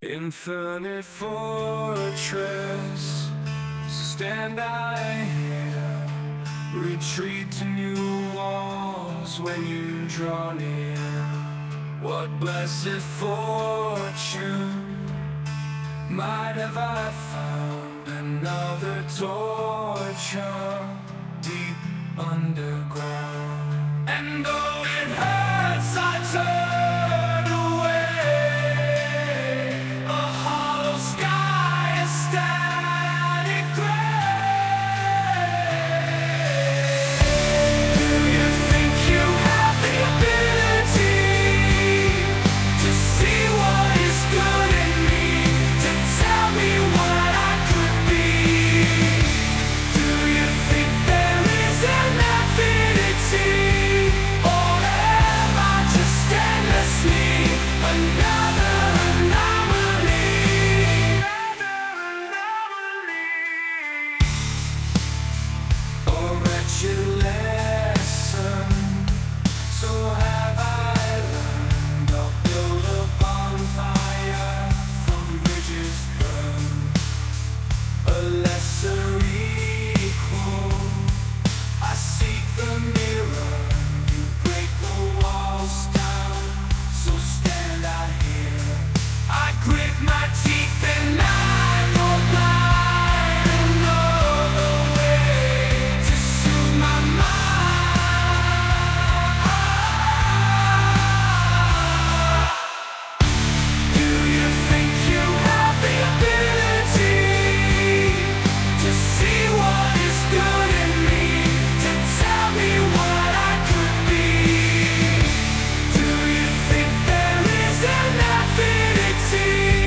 Infinite fortress, stand I here. Retreat to new walls when you draw near. What blessed fortune might have I found another torture deep underground. And